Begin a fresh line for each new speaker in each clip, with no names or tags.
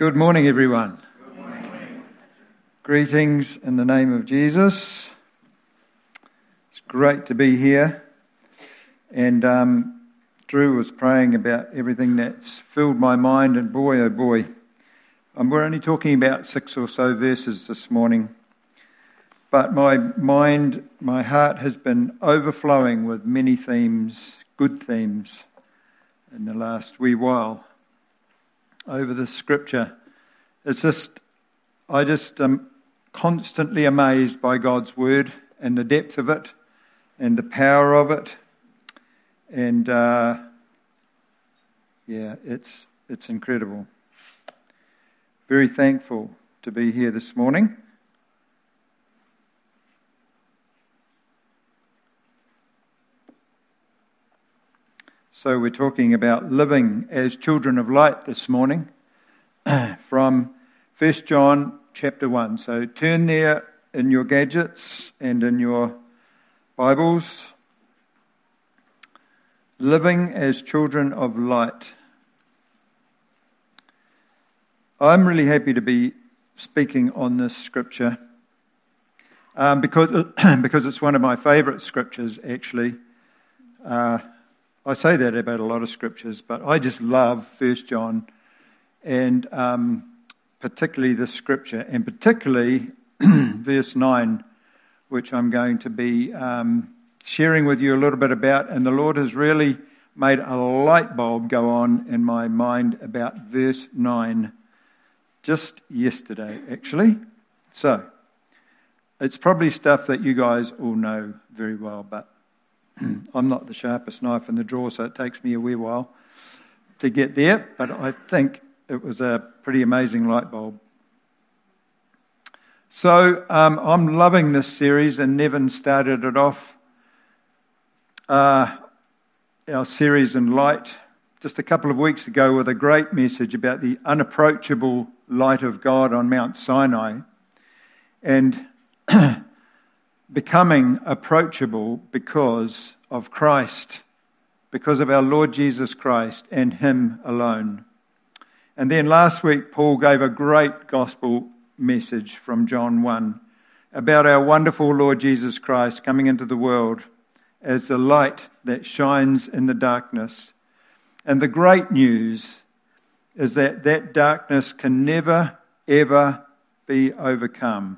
Good morning, everyone. Good morning. Greetings in the name of Jesus. It's great to be here. And Drew was praying about everything that's filled my mind, and boy, oh boy, we're only talking about 6 or so verses this morning. But my mind, my heart has been overflowing with many themes, good themes, in the last wee while over this scripture. I just am constantly amazed by God's word and the depth of it and the power of it. And it's incredible. Very thankful to be here this morning. So we're talking about living as children of light this morning from 1 John chapter 1. So turn there in your gadgets and in your Bibles. Living as children of light. I'm really happy to be speaking on this scripture because it's one of my favourite scriptures, actually. I say that about a lot of scriptures, but I just love 1 John and particularly this scripture, and particularly verse 9, which I'm going to be sharing with you a little bit about. And the Lord has really made a light bulb go on in my mind about verse 9 just yesterday, actually. So it's probably stuff that you guys all know very well, but I'm not the sharpest knife in the drawer, so it takes me a wee while to get there, but I think it was a pretty amazing light bulb. So I'm loving this series, and Nevin started it off, our series in light, just a couple of weeks ago with a great message about the unapproachable light of God on Mount Sinai, and becoming approachable because of Christ, because of our Lord Jesus Christ and Him alone. And then last week, Paul gave a great gospel message from John 1 about our wonderful Lord Jesus Christ coming into the world as the light that shines in the darkness. And the great news is that that darkness can never, ever be overcome.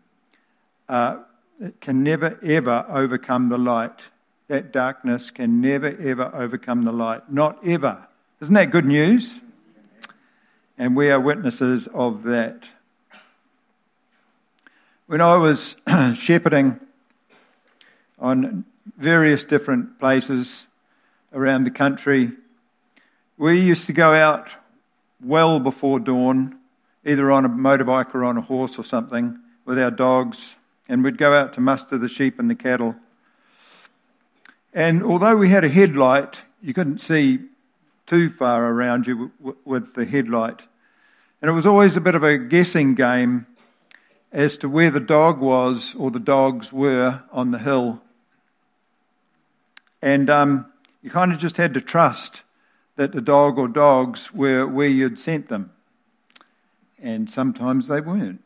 It can never, ever overcome the light. That darkness can never, ever overcome the light. Not ever. Isn't that good news? And we are witnesses of that. When I was shepherding on various different places around the country, we used to go out well before dawn, either on a motorbike or on a horse or something, with our dogs, and we'd go out to muster the sheep and the cattle. And although we had a headlight, you couldn't see too far around you with the headlight. And it was always a bit of a guessing game as to where the dog was or the dogs were on the hill. And you kind of just had to trust that the dog or dogs were where you'd sent them. And sometimes they weren't.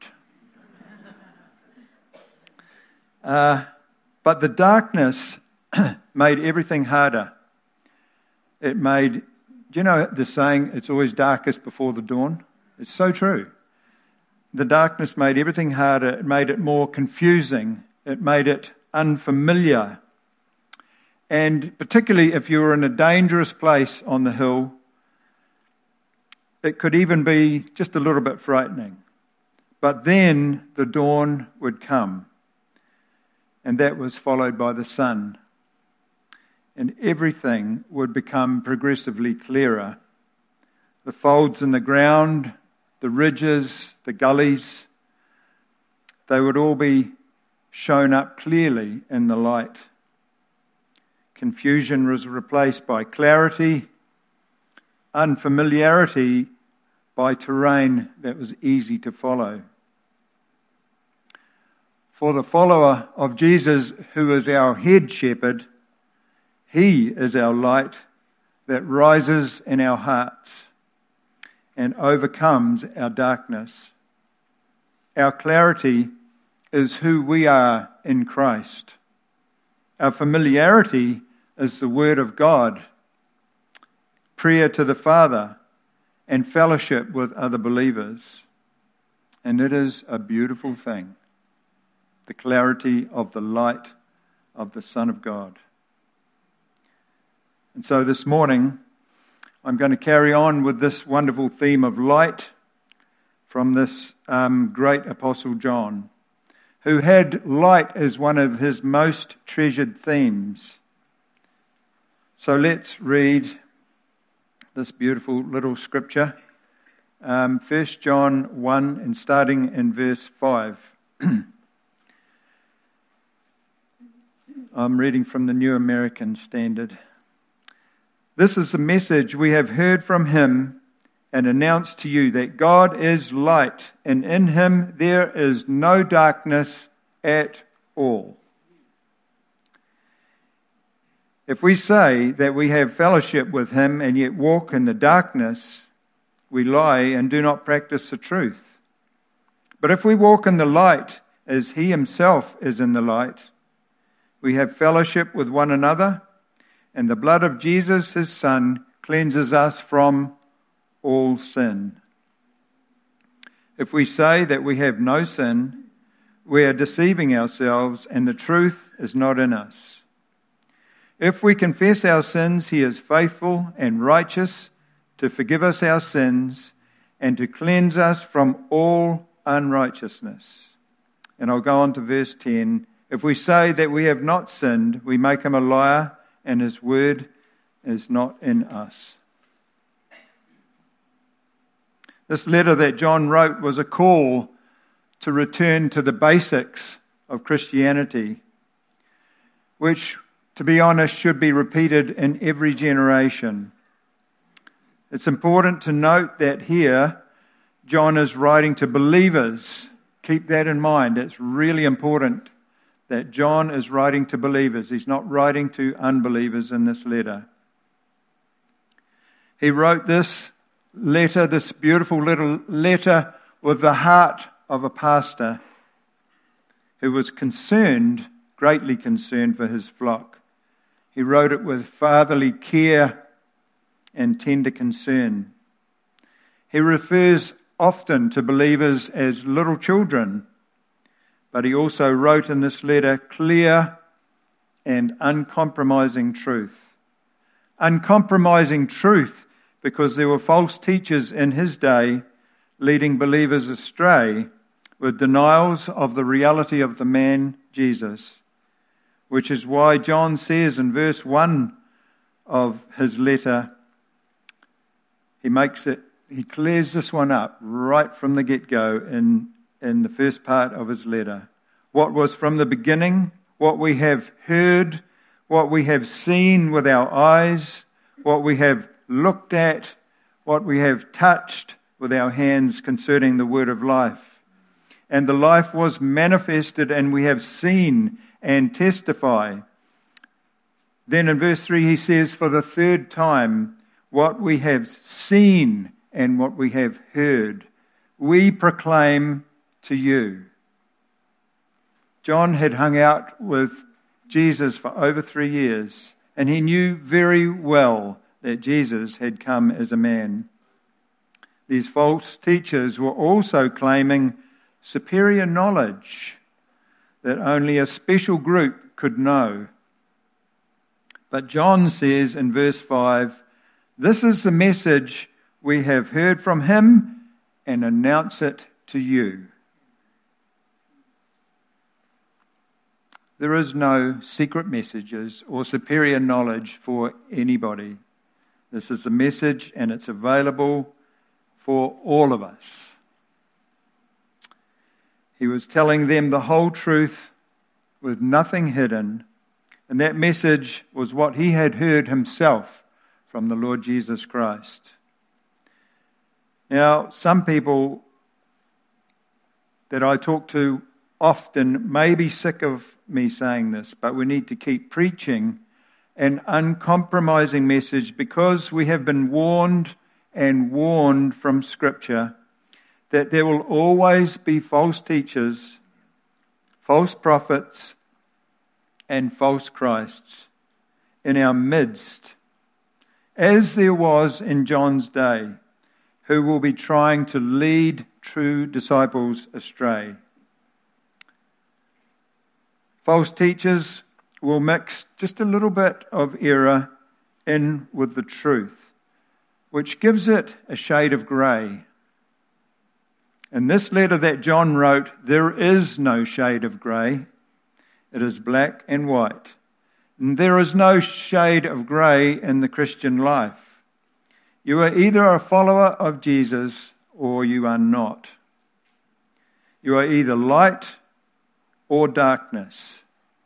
But the darkness made everything harder. It made, do you know the saying, it's always darkest before the dawn? It's so true. The darkness made everything harder. It made it more confusing. It made it unfamiliar. And particularly if you were in a dangerous place on the hill, it could even be just a little bit frightening. But then the dawn would come. And that was followed by the sun. And everything would become progressively clearer. The folds in the ground, the ridges, the gullies, they would all be shown up clearly in the light. Confusion was replaced by clarity, unfamiliarity by terrain that was easy to follow. For the follower of Jesus, who is our head shepherd, He is our light that rises in our hearts. and overcomes our darkness. Our clarity is who we are in Christ. Our familiarity is the Word of God, prayer to the Father, and fellowship with other believers. And it is a beautiful thing, the clarity of the light of the Son of God. And so this morning, I'm going to carry on with this wonderful theme of light from this great Apostle John, who had light as one of his most treasured themes. So let's read this beautiful little scripture. 1 John 1 and starting in verse 5. I'm reading from the New American Standard. This is the message we have heard from him and announced to you, that God is light, and in him there is no darkness at all. If we say that we have fellowship with him and yet walk in the darkness, we lie and do not practice the truth. But if we walk in the light as he himself is in the light, we have fellowship with one another, and the blood of Jesus, his Son, cleanses us from all sin. If we say that we have no sin, we are deceiving ourselves, and the truth is not in us. If we confess our sins, he is faithful and righteous to forgive us our sins and to cleanse us from all unrighteousness. And I'll go on to verse 10. If we say that we have not sinned, we make him a liar, and his word is not in us. This letter that John wrote was a call to return to the basics of Christianity, which, to be honest, should be repeated in every generation. It's important to note that here John is writing to believers. Keep that in mind. It's really important that John is writing to believers. He's not writing to unbelievers in this letter. He wrote this letter, this beautiful little letter, with the heart of a pastor who was concerned, greatly concerned for his flock. He wrote it with fatherly care and tender concern. He refers often to believers as little children, but he also wrote in this letter clear and uncompromising truth. Uncompromising truth because there were false teachers in his day leading believers astray with denials of the reality of the man Jesus, which is why John says in verse 1 of his letter, he clears this one up right from the get-go in the first part of his letter. What was from the beginning, what we have heard, what we have seen with our eyes, what we have looked at, what we have touched with our hands concerning the word of life. And the life was manifested, and we have seen and testify. Then in verse 3 he says, for the third time, what we have seen and what we have heard, we proclaim to you. John had hung out with Jesus for over 3 years, and he knew very well that Jesus had come as a man. These false teachers were also claiming superior knowledge that only a special group could know. But John says in verse 5, this is the message we have heard from him and announce it to you. There is no secret messages or superior knowledge for anybody. This is the message, and it's available for all of us. He was telling them the whole truth with nothing hidden, and that message was what he had heard himself from the Lord Jesus Christ. Now, some people that I talk to often may be sick of me saying this, but we need to keep preaching an uncompromising message because we have been warned and warned from Scripture that there will always be false teachers, false prophets, and false Christs in our midst, as there was in John's day, who will be trying to lead true disciples astray. False teachers will mix just a little bit of error in with the truth, which gives it a shade of grey. In this letter that John wrote, there is no shade of grey. It is black and white. And there is no shade of grey in the Christian life. You are either a follower of Jesus or you are not. You are either light or darkness.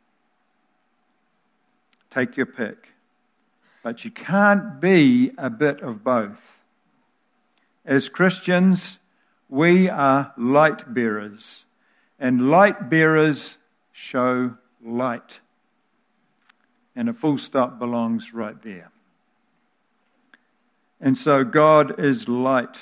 Take your pick. But you can't be a bit of both. As Christians, we are light bearers, and light bearers show light. And a full stop belongs right there. And so God is light.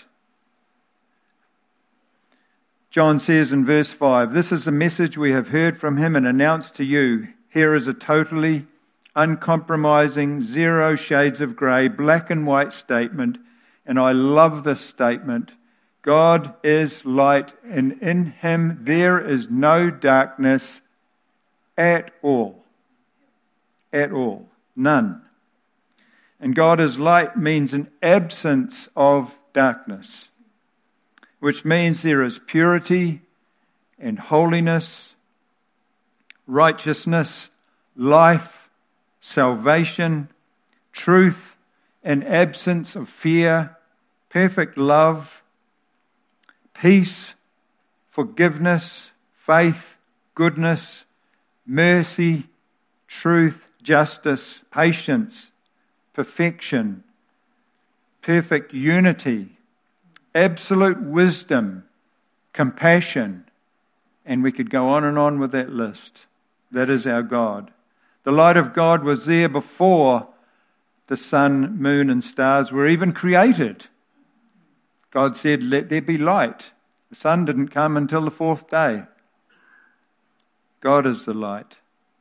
John says in verse 5, "This is the message we have heard from him and announced to you. Here is a totally uncompromising, zero shades of grey, black and white statement." And I love this statement. God is light, and in him there is no darkness at all. At all. None. And God is light means an absence of darkness, which means there is purity and holiness, righteousness, life, salvation, truth, an absence of fear, perfect love, peace, forgiveness, faith, goodness, mercy, truth, justice, patience, perfection, perfect unity, absolute wisdom, compassion, and we could go on with that list. That is our God. The light of God was there before the sun, moon, and stars were even created. God said, "Let there be light." The sun didn't come until the fourth day. God is the light.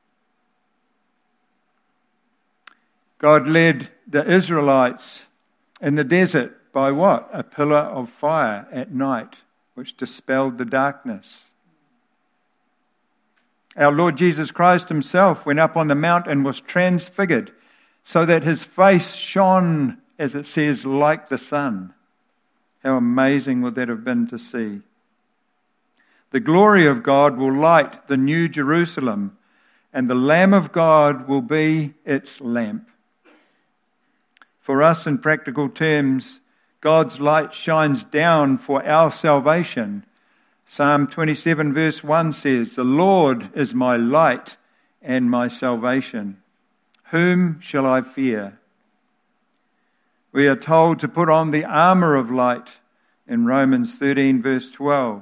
God led the Israelites in the desert by what? A pillar of fire at night, which dispelled the darkness. Our Lord Jesus Christ himself went up on the mount and was transfigured so that his face shone, as it says, like the sun. How amazing would that have been to see? The glory of God will light the new Jerusalem, and the Lamb of God will be its lamp. For us, in practical terms, God's light shines down for our salvation. Psalm 27 verse 1 says, "The Lord is my light and my salvation. Whom shall I fear?" We are told to put on the armour of light in Romans 13 verse 12.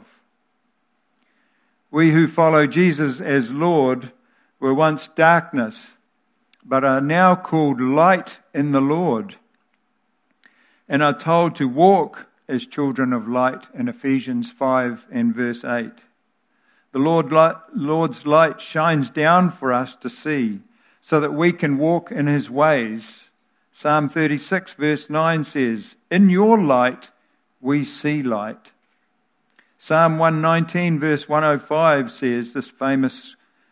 We who follow Jesus as Lord were once darkness, but are now called light in the Lord, and are told to walk as children of light in Ephesians 5 and verse 8. The Lord's light shines down for us to see, so that we can walk in his ways. Psalm 36 verse 9 says, "In your light we see light." Psalm 119 verse 105 says this famous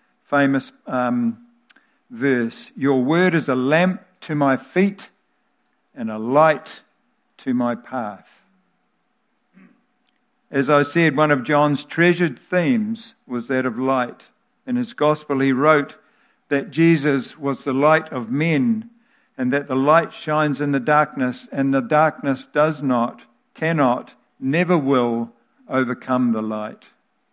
verse, "Your word is a lamp to my feet and a light to my path." As I said, one of John's treasured themes was that of light. In his gospel he wrote that Jesus was the light of men, and that the light shines in the darkness, and the darkness cannot, never will overcome the light.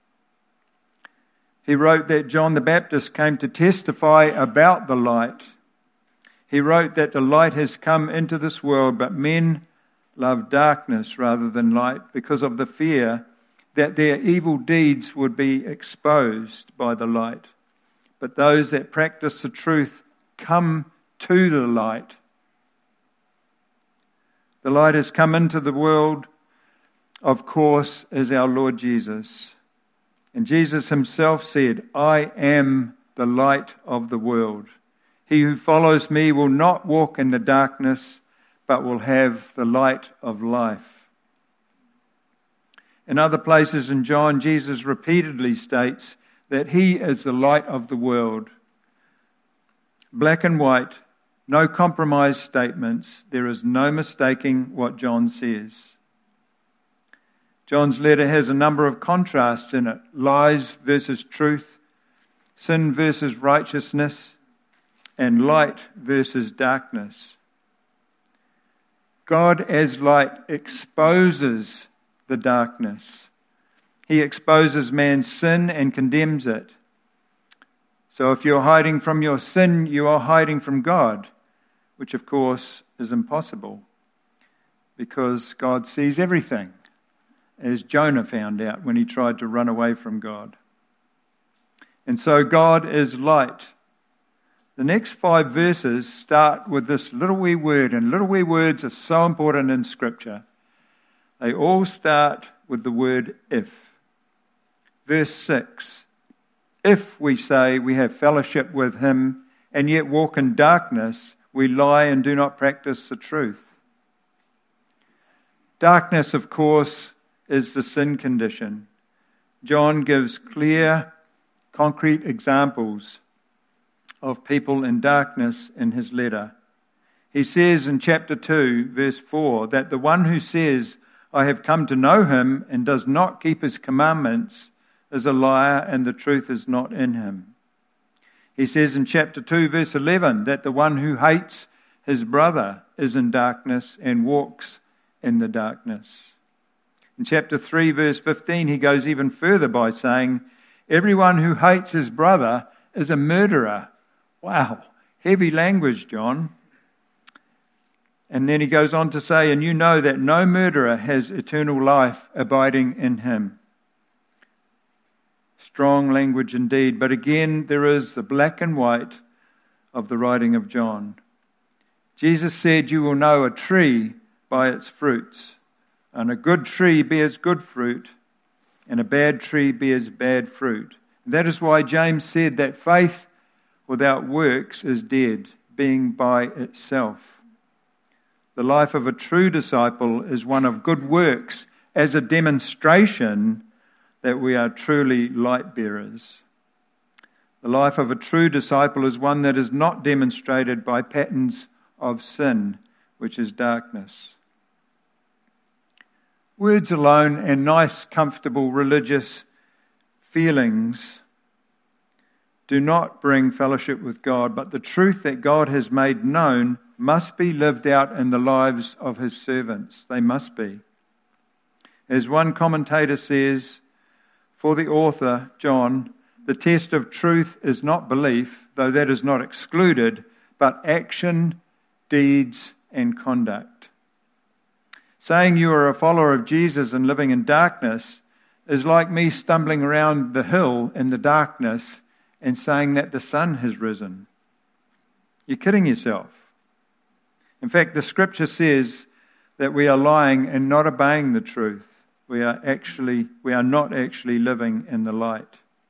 He wrote that John the Baptist came to testify about the light. He wrote that the light has come into this world, but men love darkness rather than light because of the fear that their evil deeds would be exposed by the light. But those that practice the truth come to the light. The light has come into the world, of course, is our Lord Jesus. And Jesus himself said, I am the light of the world. He who follows me will not walk in the darkness, but will have the light of life. In other places in John, Jesus repeatedly states that he is the light of the world. Black and white, no compromise statements. There is no mistaking what John says. John's letter has a number of contrasts in it. Lies versus truth, sin versus righteousness, and light versus darkness. God as light exposes the darkness. He exposes man's sin and condemns it. So if you're hiding from your sin, you are hiding from God, which of course is impossible because God sees everything, as Jonah found out when he tried to run away from God. And so God is light. The next 5 verses start with this little wee word, and little wee words are so important in Scripture. They all start with the word if. Verse 6, if we say we have fellowship with him and yet walk in darkness, we lie and do not practice the truth. Darkness, of course, is the sin condition. John gives clear, concrete examples of people in darkness in his letter. He says in chapter 2, verse 4, that the one who says, I have come to know him and does not keep his commandments is a liar and the truth is not in him. He says in chapter 2, verse 11, that the one who hates his brother is in darkness and walks in the darkness. In chapter 3, verse 15, he goes even further by saying, everyone who hates his brother is a murderer. Wow, heavy language, John. And then he goes on to say, and you know that no murderer has eternal life abiding in him. Strong language indeed, but again there is the black and white of the writing of John. Jesus said, you will know a tree by its fruits, and a good tree bears good fruit, and a bad tree bears bad fruit. And that is why James said that faith without works is dead, being by itself. The life of a true disciple is one of good works as a demonstration that we are truly light bearers. The life of a true disciple is one that is not demonstrated by patterns of sin, which is darkness. Words alone and nice, comfortable religious feelings do not bring fellowship with God, but the truth that God has made known must be lived out in the lives of his servants. They must be. As one commentator says, for the author, John, the test of truth is not belief, though that is not excluded, but action, deeds, and conduct. Saying you are a follower of Jesus and living in darkness is like me stumbling around the hill in the darkness and saying that the sun has risen. You're kidding yourself. In fact, the scripture says that we are lying and not obeying the truth. We are not actually living in the light.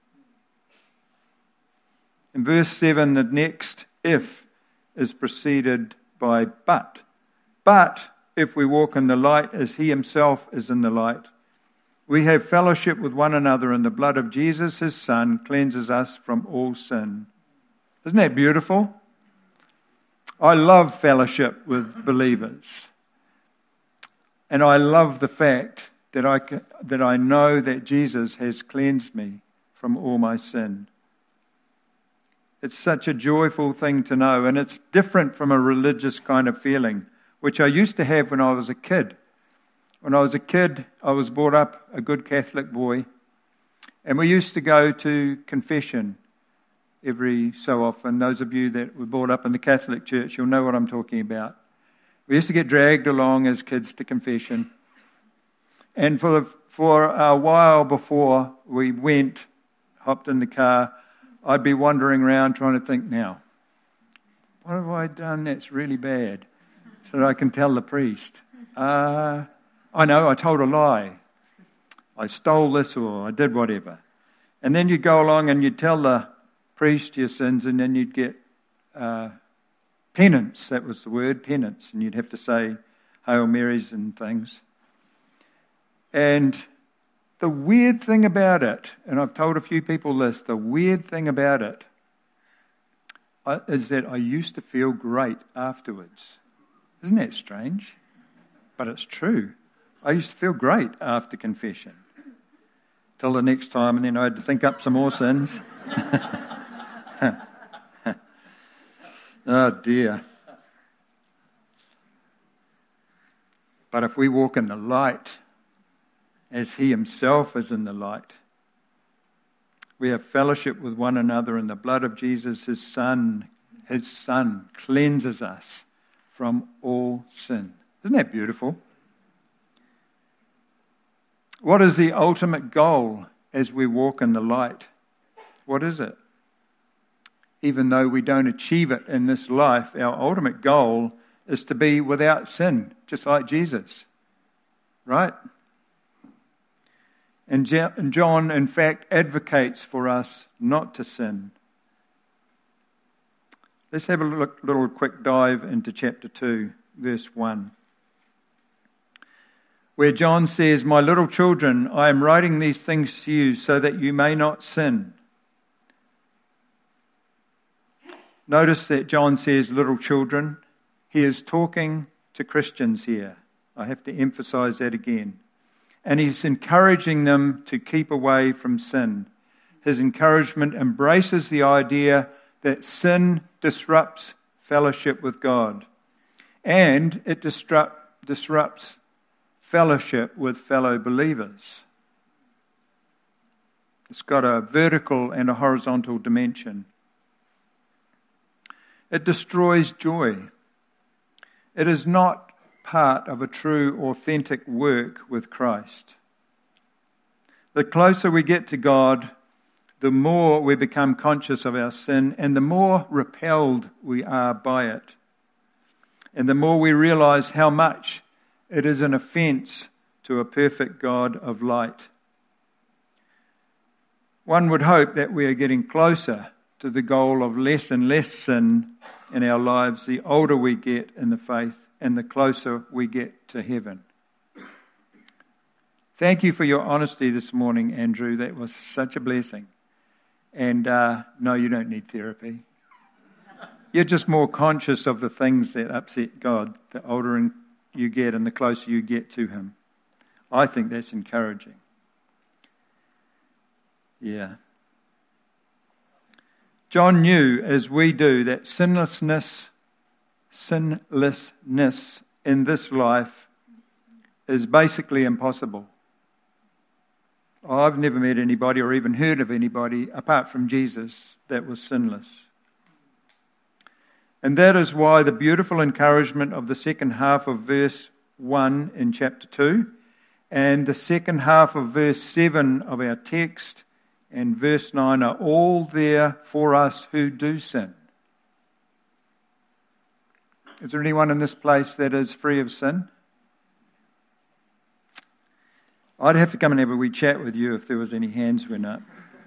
In verse 7, the next if is preceded by but. But if we walk in the light as he himself is in the light, we have fellowship with one another, and the blood of Jesus, his Son, cleanses us from all sin. Isn't that beautiful? I love fellowship with believers. And I love the fact that I know that Jesus has cleansed me from all my sin. It's such a joyful thing to know, and it's different from a religious kind of feeling, which I used to have when I was a kid. When I was a kid, I was brought up a good Catholic boy, and we used to go to confession every so often. Those of you that were brought up in the Catholic Church, you'll know what I'm talking about. We used to get dragged along as kids to confession. And for a while before we hopped in the car, I'd be wandering around trying to think, now, what have I done that's really bad? So that I can tell the priest. I know, I told a lie. I stole this or I did whatever. And then you'd go along and you'd tell the priest your sins, and then you'd get penance. That was the word, penance. And you'd have to say Hail Marys and things. And the weird thing about it, and I've told a few people this, the weird thing about it is that I used to feel great afterwards. Isn't that strange? But it's true. I used to feel great after confession. Till the next time, and then I had to think up some more sins. Oh dear. But if we walk in the light, as he himself is in the light, we have fellowship with one another, and the blood of Jesus, his Son, cleanses us from all sin. Isn't that beautiful? What is the ultimate goal as we walk in the light? What is it? Even though we don't achieve it in this life, our ultimate goal is to be without sin, just like Jesus. Right? And John, in fact, advocates for us not to sin. Let's have a little quick dive into chapter 2, verse 1. Where John says, "My little children, I am writing these things to you so that you may not sin." Notice that John says little children. He is talking to Christians here. I have to emphasize that again. And he's encouraging them to keep away from sin. His encouragement embraces the idea that sin disrupts fellowship with God. And it disrupts fellowship with fellow believers. It's got a vertical and a horizontal dimension. It destroys joy. It is not part of a true, authentic work with Christ. The closer we get to God, the more we become conscious of our sin, and the more repelled we are by it. And the more we realize how much it is an offense to a perfect God of light. One would hope that we are getting closer to the goal of less and less sin in our lives the older we get in the faith and the closer we get to heaven. Thank you for your honesty this morning, Andrew. That was such a blessing. And no, you don't need therapy. You're just more conscious of the things that upset God the older you get and the closer you get to him. I think that's encouraging. Yeah. John knew, as we do, that sinlessness in this life is basically impossible. I've never met anybody or even heard of anybody apart from Jesus that was sinless. And that is why the beautiful encouragement of the second half of verse 1 in chapter 2 and the second half of verse 7 of our text and verse 9 are all there for us who do sin. Is there anyone in this place that is free of sin? I'd have to come and have a wee chat with you if there was any hands went up.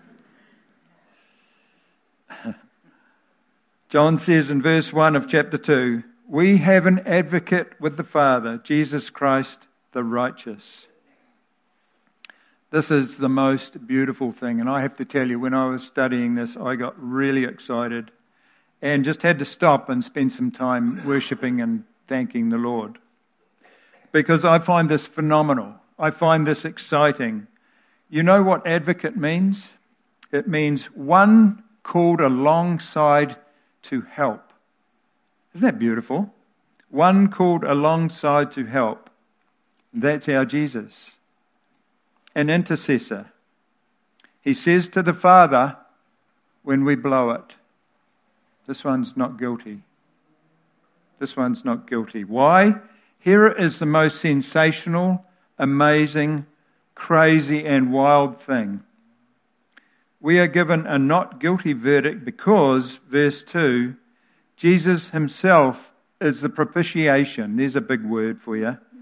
John says in verse 1 of chapter 2, "We have an advocate with the Father, Jesus Christ the righteous." This is the most beautiful thing. And I have to tell you, when I was studying this, I got really excited and just had to stop and spend some time worshipping and thanking the Lord. Because I find this phenomenal. I find this exciting. You know what advocate means? It means one called alongside to help. Isn't that beautiful? One called alongside to help. That's our Jesus. An intercessor. He says to the Father when we blow it, this one's not guilty. This one's not guilty. Why? Here is the most sensational, amazing, crazy and wild thing. We are given a not guilty verdict because, verse 2, Jesus himself is the propitiation. There's a big word for you.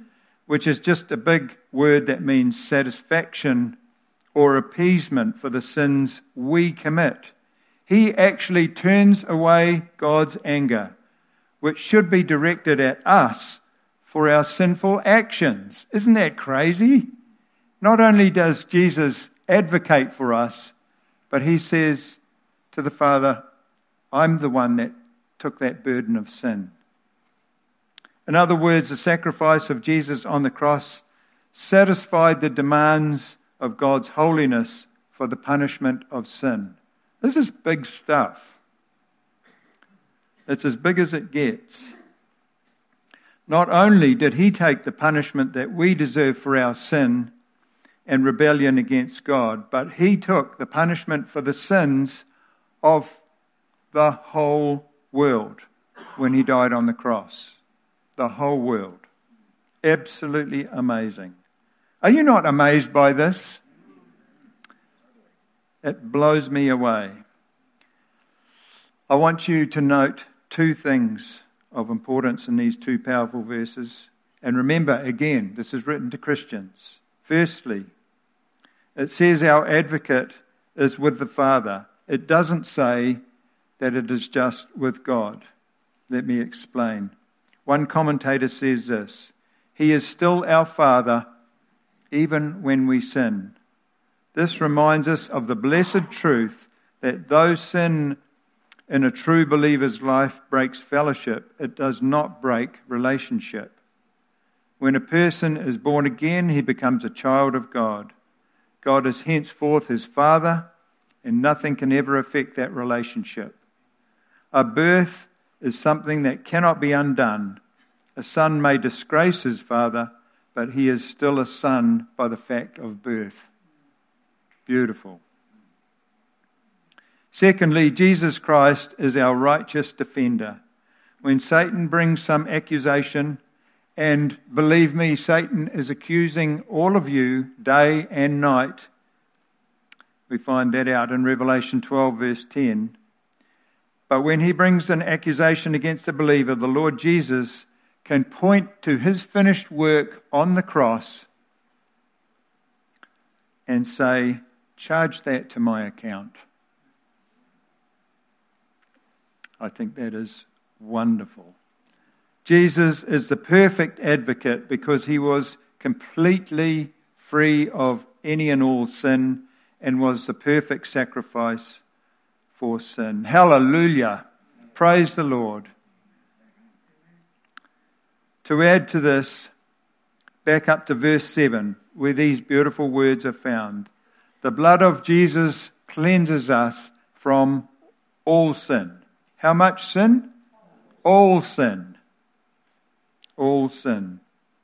which is just a big word that means satisfaction or appeasement for the sins we commit. He actually turns away God's anger, which should be directed at us for our sinful actions. Isn't that crazy? Not only does Jesus advocate for us, but he says to the Father, I'm the one that took that burden of sin. In other words, the sacrifice of Jesus on the cross satisfied the demands of God's holiness for the punishment of sin. This is big stuff. It's as big as it gets. Not only did he take the punishment that we deserve for our sin and rebellion against God, but he took the punishment for the sins of the whole world when he died on the cross. The whole world. Absolutely amazing. Are you not amazed by this? It blows me away. I want you to note two things of importance in these two powerful verses. And remember, again, this is written to Christians. Firstly, it says our advocate is with the Father. It doesn't say that it is just with God. Let me explain. One commentator says this: He is still our Father even when we sin. This reminds us of the blessed truth that though sin in a true believer's life breaks fellowship, it does not break relationship. When a person is born again, he becomes a child of God. God is henceforth his Father, and nothing can ever affect that relationship. A birth is something that cannot be undone. A son may disgrace his father, but he is still a son by the fact of birth. Beautiful. Secondly, Jesus Christ is our righteous defender. When Satan brings some accusation, and believe me, Satan is accusing all of you day and night. We find that out in Revelation 12, verse 10. But when he brings an accusation against a believer, the Lord Jesus can point to his finished work on the cross and say, charge that to my account. I think that is wonderful. Jesus is the perfect advocate because he was completely free of any and all sin and was the perfect sacrifice for sin. Hallelujah. Praise the Lord. To add to this, back up to verse 7, where these beautiful words are found. The blood of Jesus cleanses us from all sin. How much sin? All sin. All sin.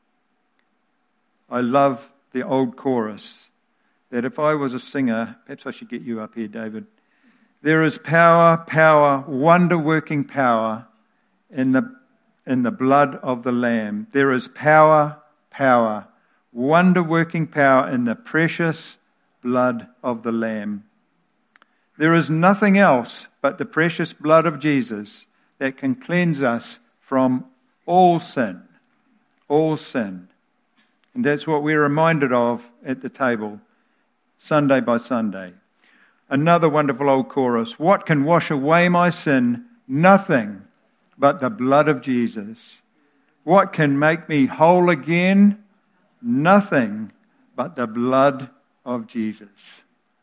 I love the old chorus that if I was a singer, perhaps I should get you up here, David. There is power, power, wonder-working power in the blood of the Lamb. There is power, power, wonder-working power in the precious blood of the Lamb. There is nothing else but the precious blood of Jesus that can cleanse us from all sin. All sin. And that's what we're reminded of at the table, Sunday by Sunday. Another wonderful old chorus. What can wash away my sin? Nothing but the blood of Jesus. What can make me whole again? Nothing but the blood of Jesus.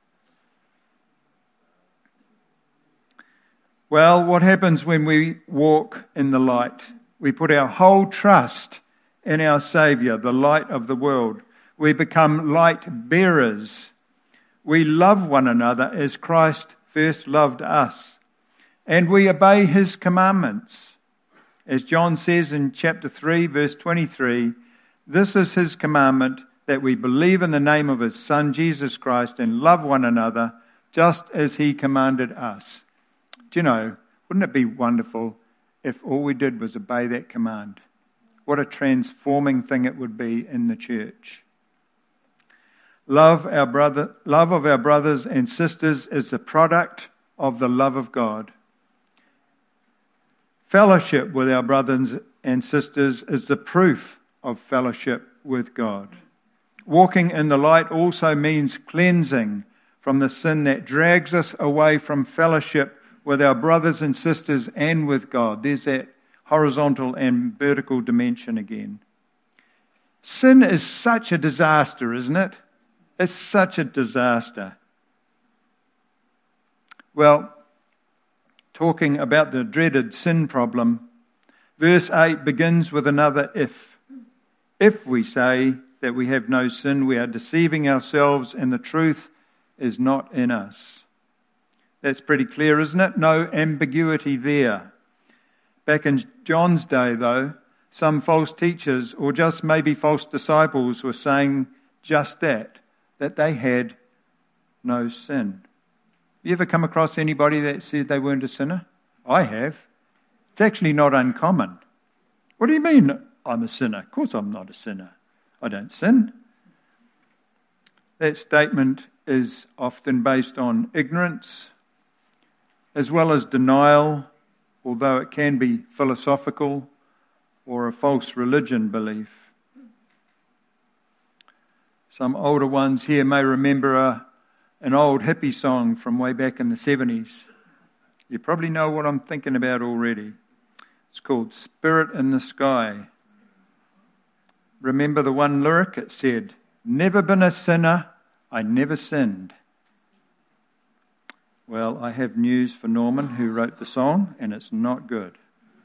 Well, what happens when we walk in the light? We put our whole trust in our Saviour, the light of the world. We become light bearers. We love one another as Christ first loved us. And we obey his commandments. As John says in chapter 3, verse 23, this is his commandment, that we believe in the name of his Son, Jesus Christ, and love one another just as he commanded us. Do you know, wouldn't it be wonderful if all we did was obey that command? What a transforming thing it would be in the church. Love of our brothers and sisters is the product of the love of God. Fellowship with our brothers and sisters is the proof of fellowship with God. Walking in the light also means cleansing from the sin that drags us away from fellowship with our brothers and sisters and with God. There's that horizontal and vertical dimension again. Sin is such a disaster, isn't it? It's such a disaster. Well, talking about the dreaded sin problem, verse 8 begins with another if. If we say that we have no sin, we are deceiving ourselves and the truth is not in us. That's pretty clear, isn't it? No ambiguity there. Back in John's day, though, some false teachers or just maybe false disciples were saying just that they had no sin. You ever come across anybody that said they weren't a sinner? I have. It's actually not uncommon. What do you mean I'm a sinner? Of course I'm not a sinner. I don't sin. That statement is often based on ignorance as well as denial, although it can be philosophical or a false religion belief. Some older ones here may remember an old hippie song from way back in the 70s. You probably know what I'm thinking about already. It's called Spirit in the Sky. Remember the one lyric? It said, "Never been a sinner, I never sinned." Well, I have news for Norman, who wrote the song, and it's not good.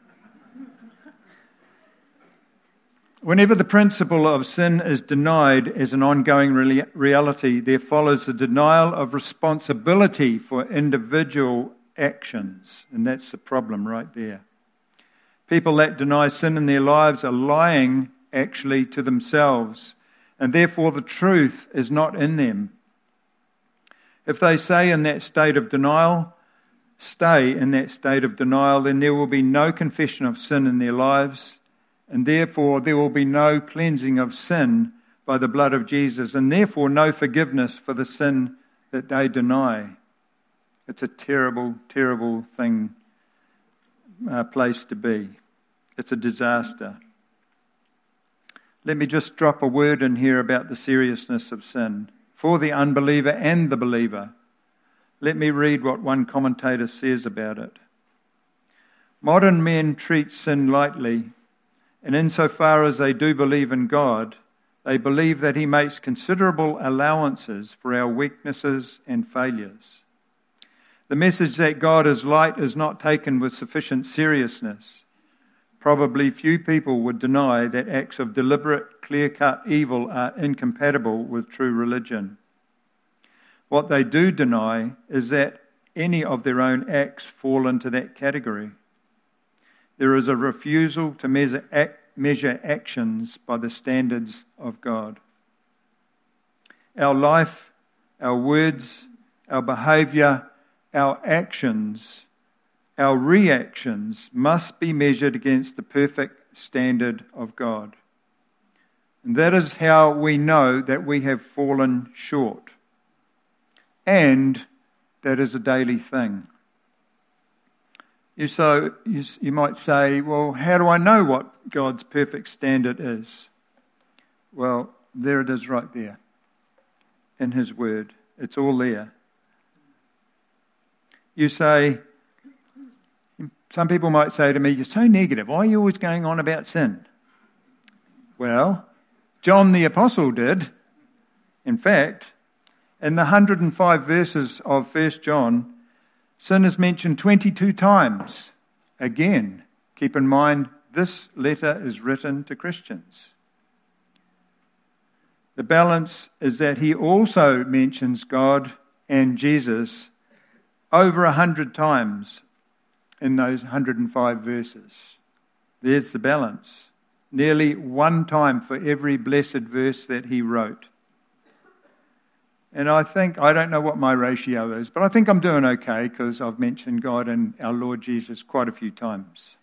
Whenever the principle of sin is denied as an ongoing reality, there follows the denial of responsibility for individual actions. And that's the problem right there. People that deny sin in their lives are lying actually to themselves, and therefore the truth is not in them. If they stay in that state of denial, then there will be no confession of sin in their lives, and therefore there will be no cleansing of sin by the blood of Jesus, and therefore no forgiveness for the sin that they deny. It's a terrible, terrible place to be. It's a disaster. Let me just drop a word in here about the seriousness of sin for the unbeliever and the believer. Let me read what one commentator says about it. Modern men treat sin lightly, and insofar as they do believe in God, they believe that He makes considerable allowances for our weaknesses and failures. The message that God is light is not taken with sufficient seriousness. Probably few people would deny that acts of deliberate, clear-cut evil are incompatible with true religion. What they do deny is that any of their own acts fall into that category. There is a refusal to measure actions by the standards of God. Our life, our words, our behaviour, our actions, our reactions must be measured against the perfect standard of God. And that is how we know that we have fallen short. And that is a daily thing. You might say, well, how do I know what God's perfect standard is? Well, there it is right there in His Word. It's all there. You say, some people might say to me, you're so negative. Why are you always going on about sin? Well, John the Apostle did. In fact, in the 105 verses of 1 John, sin is mentioned 22 times. Again, keep in mind, this letter is written to Christians. The balance is that he also mentions God and Jesus over 100 times in those 105 verses. There's the balance. Nearly one time for every blessed verse that he wrote. And I don't know what my ratio is, but I think I'm doing okay because I've mentioned God and our Lord Jesus quite a few times.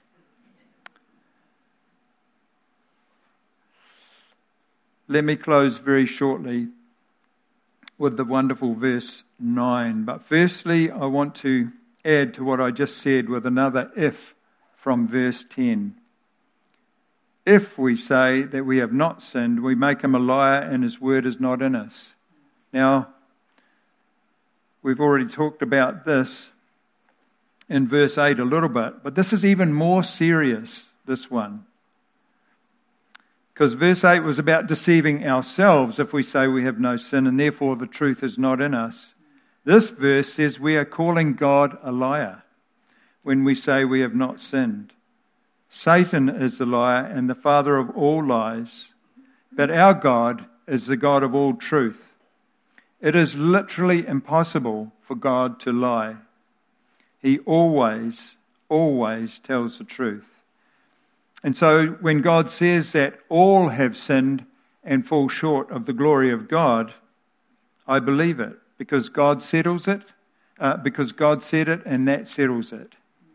Let me close very shortly with the wonderful verse 9. But firstly, I want to add to what I just said with another if from verse 10. If we say that we have not sinned, we make him a liar and his word is not in us. Now, we've already talked about this in verse 8 a little bit, but this is even more serious, this one. Because verse 8 was about deceiving ourselves if we say we have no sin and therefore the truth is not in us. This verse says we are calling God a liar when we say we have not sinned. Satan is the liar and the father of all lies, but our God is the God of all truth. It is literally impossible for God to lie. He always tells the truth. And so when God says that all have sinned and fall short of the glory of God, I believe it because God settles it, because God said it and that settles it.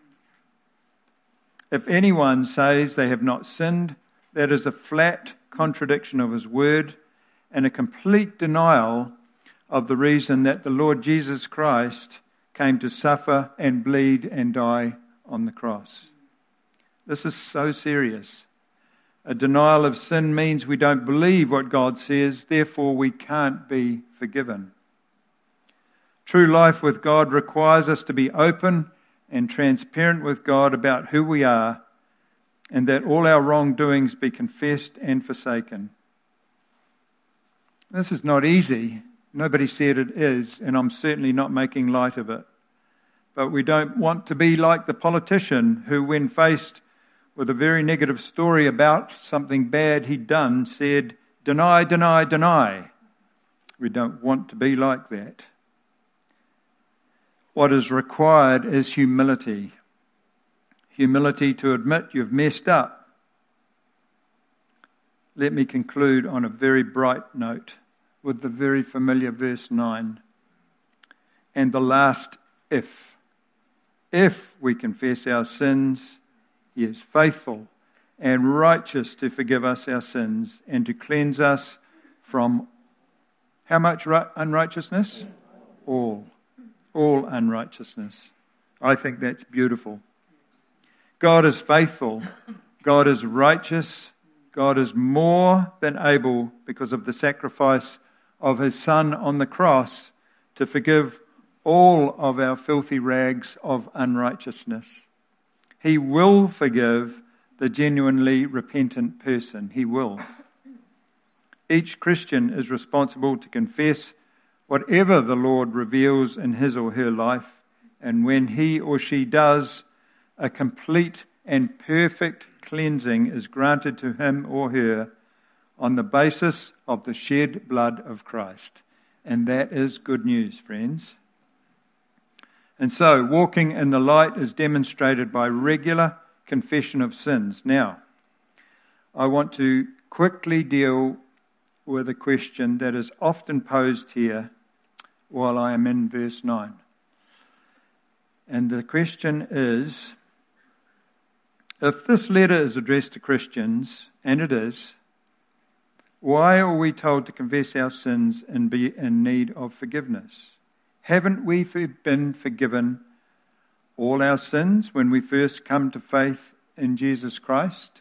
If anyone says they have not sinned, that is a flat contradiction of his word and a complete denial of the reason that the Lord Jesus Christ came to suffer and bleed and die on the cross. This is so serious. A denial of sin means we don't believe what God says, therefore we can't be forgiven. True life with God requires us to be open and transparent with God about who we are, and that all our wrongdoings be confessed and forsaken. This is not easy. Nobody said it is, and I'm certainly not making light of it. But we don't want to be like the politician who, when faced with a very negative story about something bad he'd done, said, "Deny, deny, deny." We don't want to be like that. What is required is humility. Humility to admit you've messed up. Let me conclude on a very bright note with the very familiar verse 9. And the last if. If we confess our sins, he is faithful and righteous to forgive us our sins and to cleanse us from how much unrighteousness? All unrighteousness. I think that's beautiful. God is faithful. God is righteous. God is more than able, because of the sacrifice of his Son on the cross, to forgive all of our filthy rags of unrighteousness. He will forgive the genuinely repentant person. He will. Each Christian is responsible to confess whatever the Lord reveals in his or her life, and when he or she does, a complete and perfect cleansing is granted to him or her on the basis of the shed blood of Christ. And that is good news, friends. And so, walking in the light is demonstrated by regular confession of sins. Now, I want to quickly deal with a question that is often posed here while I am in verse 9. And the question is, if this letter is addressed to Christians, and it is, why are we told to confess our sins and be in need of forgiveness? Haven't we been forgiven all our sins when we first come to faith in Jesus Christ?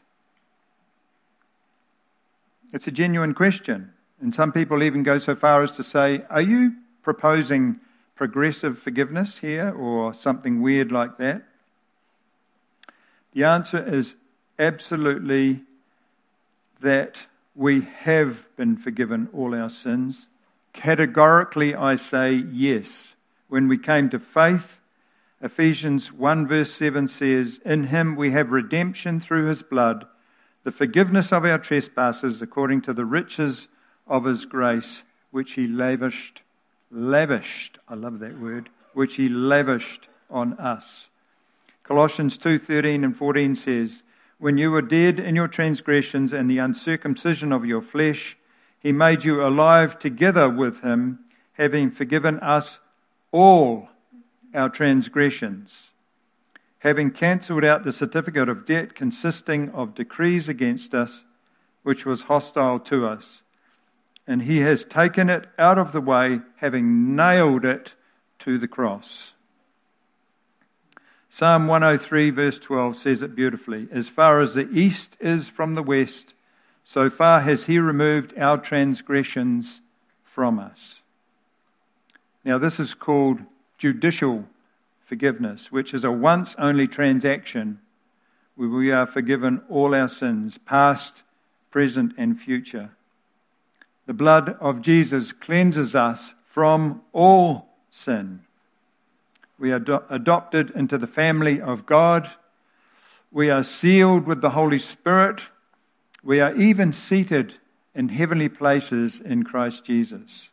It's a genuine question. And some people even go so far as to say, are you proposing progressive forgiveness here or something weird like that? The answer is absolutely that we have been forgiven all our sins. Categorically, I say yes. When we came to faith, Ephesians 1 verse 7 says, "In him we have redemption through his blood, the forgiveness of our trespasses according to the riches of his grace, which he lavished, I love that word, which he lavished on us." Colossians 2:13 and 14 says, "When you were dead in your transgressions and the uncircumcision of your flesh, he made you alive together with him, having forgiven us all our transgressions, having cancelled out the certificate of debt consisting of decrees against us, which was hostile to us. And he has taken it out of the way, having nailed it to the cross." Psalm 103 verse 12 says it beautifully. As far as the east is from the west, so far has he removed our transgressions from us. Now this is called judicial forgiveness, which is a once-only transaction where we are forgiven all our sins, past, present and future. The blood of Jesus cleanses us from all sin. We are adopted into the family of God. We are sealed with the Holy Spirit. We are even seated in heavenly places in Christ Jesus.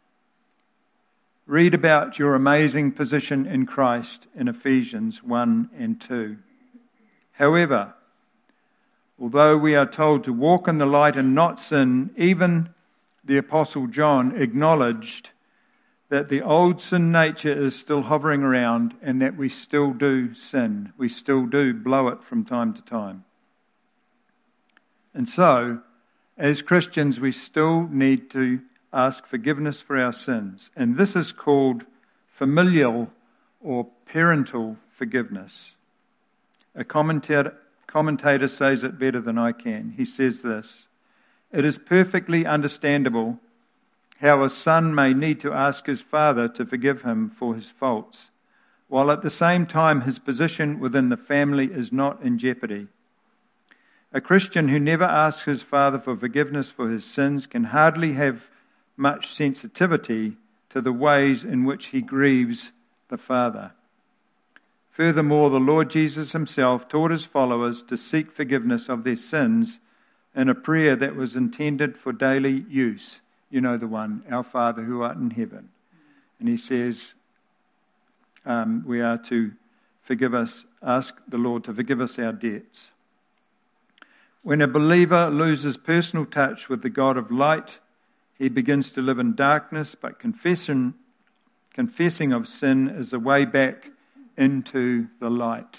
Read about your amazing position in Christ in Ephesians 1 and 2. However, although we are told to walk in the light and not sin, even the Apostle John acknowledged that the old sin nature is still hovering around and that we still do sin. We still do blow it from time to time. And so, as Christians, we still need to ask forgiveness for our sins. And this is called familial or parental forgiveness. A commentator says it better than I can. He says this: it is perfectly understandable how a son may need to ask his father to forgive him for his faults, while at the same time his position within the family is not in jeopardy. A Christian who never asks his father for forgiveness for his sins can hardly have much sensitivity to the ways in which he grieves the Father. Furthermore, the Lord Jesus himself taught his followers to seek forgiveness of their sins in a prayer that was intended for daily use. You know the one, our Father who art in heaven. And he says we are to ask the Lord to forgive us our debts. When a believer loses personal touch with the God of light, he begins to live in darkness, but confessing of sin is the way back into the light.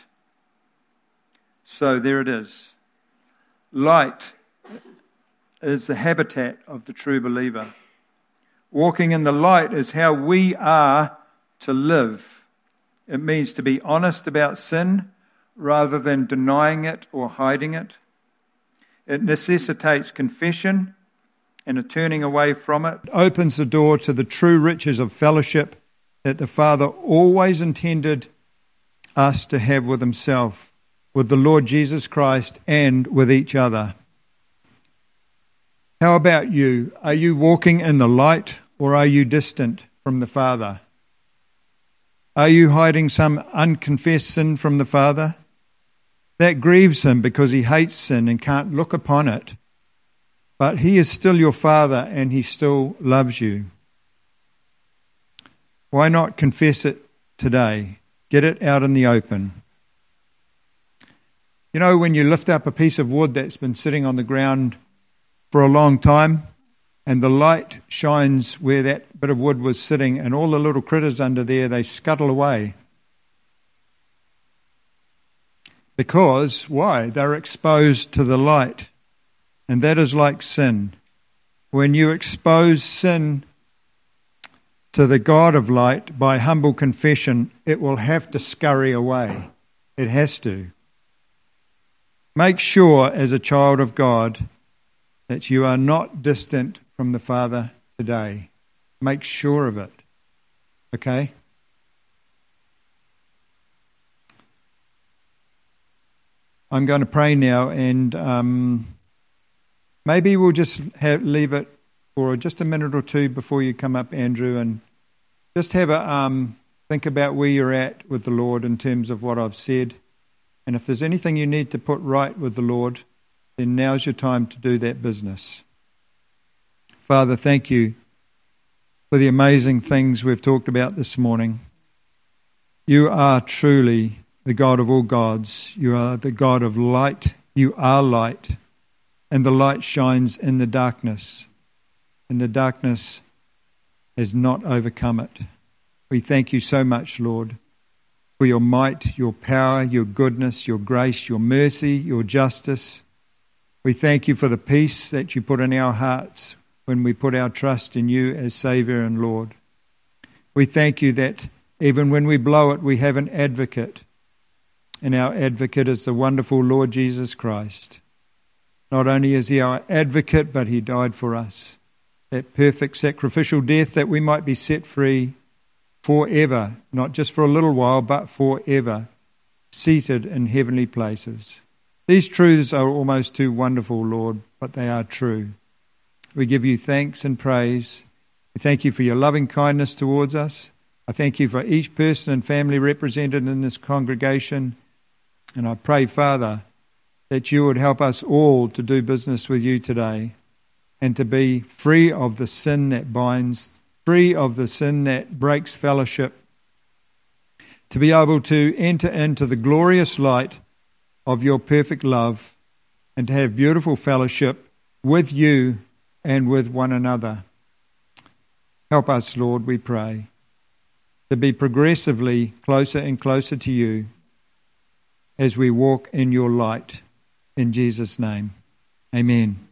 So there it is. Light is the habitat of the true believer. Walking in the light is how we are to live. It means to be honest about sin rather than denying it or hiding it. It necessitates confession and a turning away from it. It opens the door to the true riches of fellowship that the Father always intended us to have with himself, with the Lord Jesus Christ and with each other. How about you? Are you walking in the light or are you distant from the Father? Are you hiding some unconfessed sin from the Father? That grieves him because he hates sin and can't look upon it. But he is still your Father and he still loves you. Why not confess it today? Get it out in the open. You know, when you lift up a piece of wood that's been sitting on the ground for a long time and the light shines where that bit of wood was sitting and all the little critters under there, they scuttle away. Because, why? They're exposed to the light. And that is like sin. When you expose sin to the God of light by humble confession, it will have to scurry away. It has to. Make sure, as a child of God, that you are not distant from the Father today. Make sure of it. Okay? I'm going to pray now, and maybe we'll just leave it for just a minute or two before you come up, Andrew, and just have a think about where you're at with the Lord in terms of what I've said. And if there's anything you need to put right with the Lord, then now's your time to do that business. Father, thank you for the amazing things we've talked about this morning. You are truly the God of all gods. You are the God of light. You are light. And the light shines in the darkness. And the darkness has not overcome it. We thank you so much, Lord, for your might, your power, your goodness, your grace, your mercy, your justice. We thank you for the peace that you put in our hearts when we put our trust in you as Saviour and Lord. We thank you that even when we blow it, we have an advocate and our advocate is the wonderful Lord Jesus Christ. Not only is he our advocate, but he died for us. That perfect sacrificial death that we might be set free forever, not just for a little while, but forever, seated in heavenly places. These truths are almost too wonderful, Lord, but they are true. We give you thanks and praise. We thank you for your loving kindness towards us. I thank you for each person and family represented in this congregation. And I pray, Father, that you would help us all to do business with you today and to be free of the sin that binds, free of the sin that breaks fellowship, to be able to enter into the glorious light of your perfect love and to have beautiful fellowship with you and with one another. Help us, Lord, we pray, to be progressively closer and closer to you as we walk in your light. In Jesus' name, amen.